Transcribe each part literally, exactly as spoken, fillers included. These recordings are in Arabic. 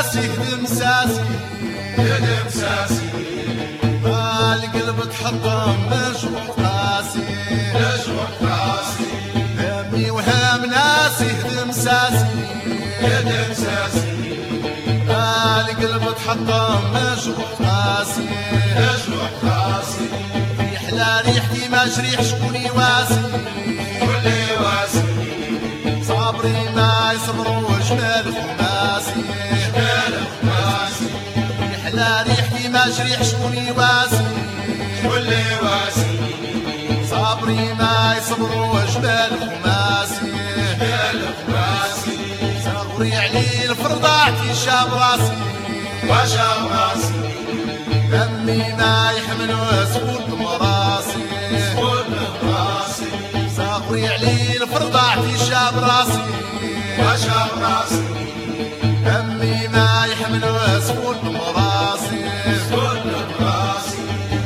ناسي هدم ساسي هدم ساسي القلب تحطم مجروح قاسي مجروح قاسي همي وهم ناسي هدم ساسي هدم ساسي القلب تحطم مجروح قاسي مجروح قاسي ريحلى ريحتي ما جريح شكون يواسي كل واسي صبري ما يصبروا جمال خماسي جمال خماسي ريحلى ريحتي ما جريح شكون يواسي كل واسي صبري ما يصبروا جمال خماسي جمال خماسي صبري علي الفرضاتي شاب راسي وشاب راسي دمي ما يحملوا سكوت مراسي كل راسي صبري علي الفرضاتي شاب راسي وشاب راسي دمي ما يحملوا سكوت مراسي كل راسي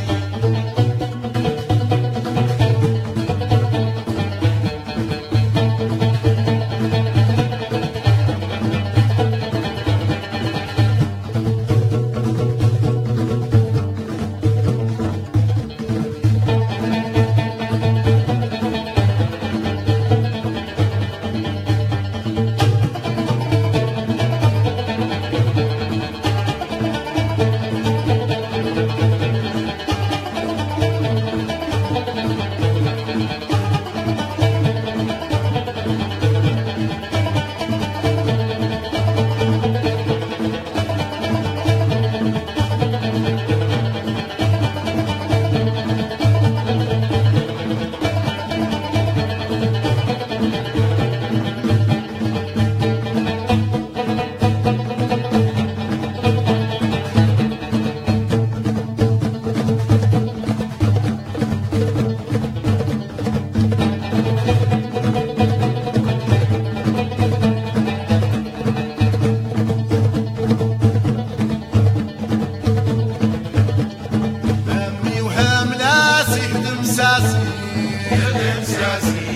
دمي وهم ناسي هدم ساسي هدم ساسي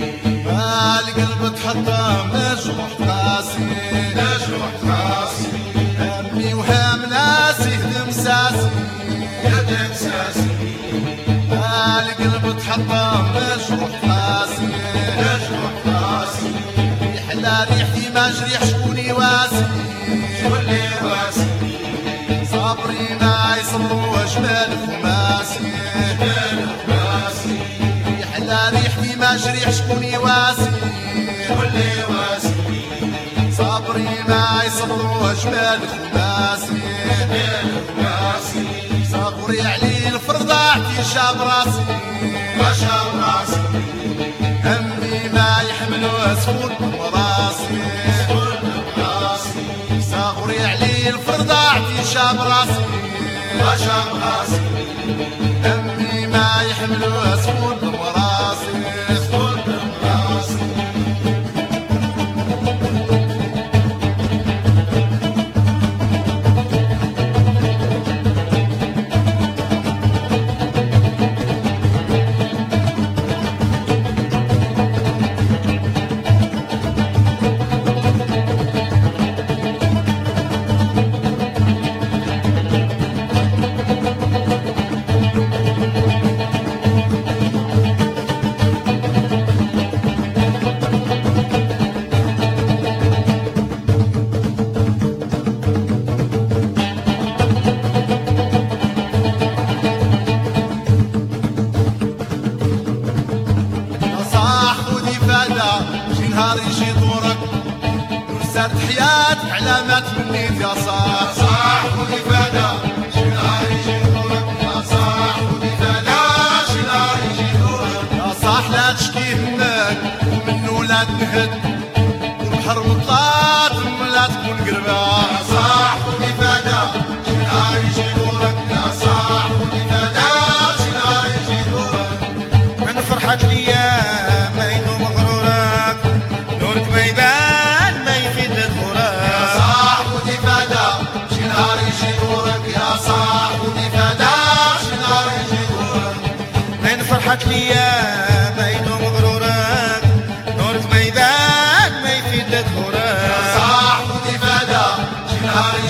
القلب تحطم مجروح قاسي مجروح قاسي دمي وهم ناسي هدم ساسي هدم ساسي القلب تحطم مجروح قاسي مجروح قاسي ريحلى ريحتي ما جريح شكون يواسي كل واسي صبري ما يصبروا جمال خماسي جمال خماسي ريحلى ريحتي ما جريح شكون يواسي كل واسي صبري ما يصبروا جمال خماسي جمال خماسي صبري علي الفرضاتي شاب راسي وشاب راسي همي ما يحملوا سفود راسي كل راسي صبري علي الفرضاتي شاب راسي وشاب راسي همي ما يحملوا سفود راسي كل راسي نهار يجي دورك ورسالة حياة علامات منيت يا صاح صاح ودفادا شي نهار يجي دورك يا صاح ودفادا شي نهار يجي دورك يا صاح لا تشكي همك ومن ولاد نهد والبحر مطلات لا تكون قربا يا صاح ودفادا شي نهار يجي دورك يا صاح ودفادا شي نهار يجي دورك من فرحة الايام ما يدوم غرورك نورك ما يبان ما يفيد الغراب يا صاح ودفادا شي نهار يجي دورك يا صاح ودفادا شي نهار يجي دورك من فرحة الايام ما يدوم غرورك نورك ما يبان ما يفيد يا الغراب صاح ودفادا شي نهار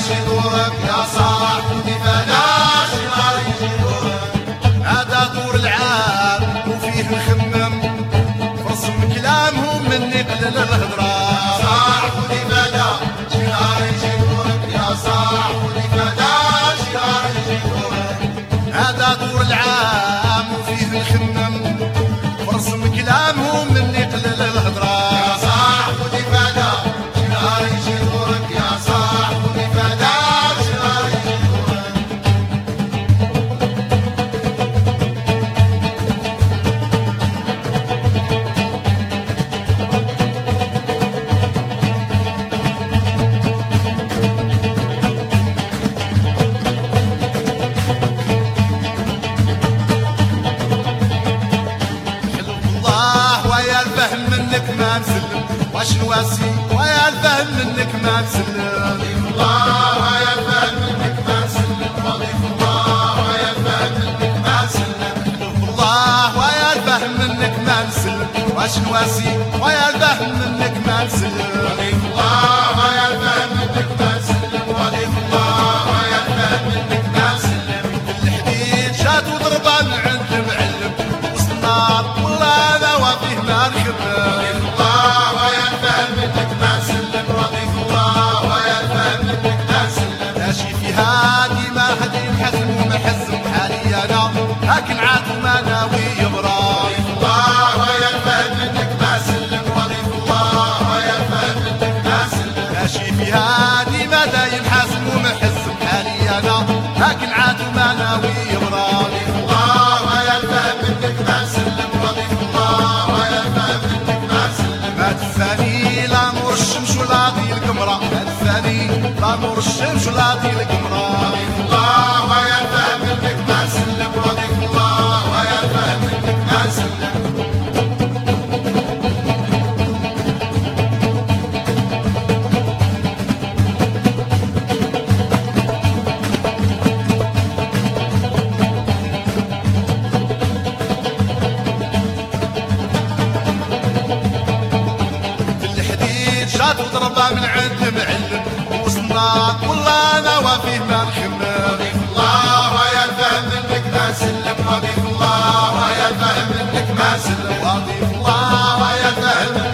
عايش دورك يا صاحبي فداش نهار يجي دورك. هذا دور العام وفيه الخمم رسم كلامهم من يقلل الهضره. يا صاحبي فداش نهار يجي دورك يا صاحبي فداش نهار يجي دورك. هذا دور العام وفيه الخمم رسم كلامهم من يقلل الهضره. يا صاحبي فداش نهار يجي دورك يا صاحبي فداش نهار يجي دورك. ما مسلم واش نواسي ويا الفهم منك ما مسلم. الله يا الفهم منك ما مسلم. وظيف الله يا الفهم منك ما مسلم. الله ويا الفهم منك ما مسلم واش نواسي ويا الفهم منك ما مسلم. وظيف الله يا الفهم منك ما مسلم. وظيف الله يا الفهم منك ما مسلم. الحديد شات وضربه من عند معلم وسط النار والله انا وفيه ما نخمم. هادي ما هدي محزم ومحزم حالي انا لكن عاد ما ناوي يبرى. وظيف الله يا الفهم منك ما سلم. وظيف الله يا الفهم منك ما سلم. ماشي في هادي ما دايم حازم ومحزم حالي انا لكن عاد ما ناوي يبرى. وظيف الله يا الفهم منك ما سلم. وظيف الله يا الفهم منك ما سلم. ما تفاني لا نور الشمس ولا ضي القمره. ما تفاني لا نور الشمس ولا ضي القمره. وظيف الله يا الفهم منك ما سلم. وظيف الله يا الفهم منك ما سلم. شات وضربه من عند معلم وصلنا والله انا وفيه ما نخمم. وظيف الله يا الفهم منك ما سلم. وظيف الله يا الفهم منك ما سلم. وظيف الله يا الفهم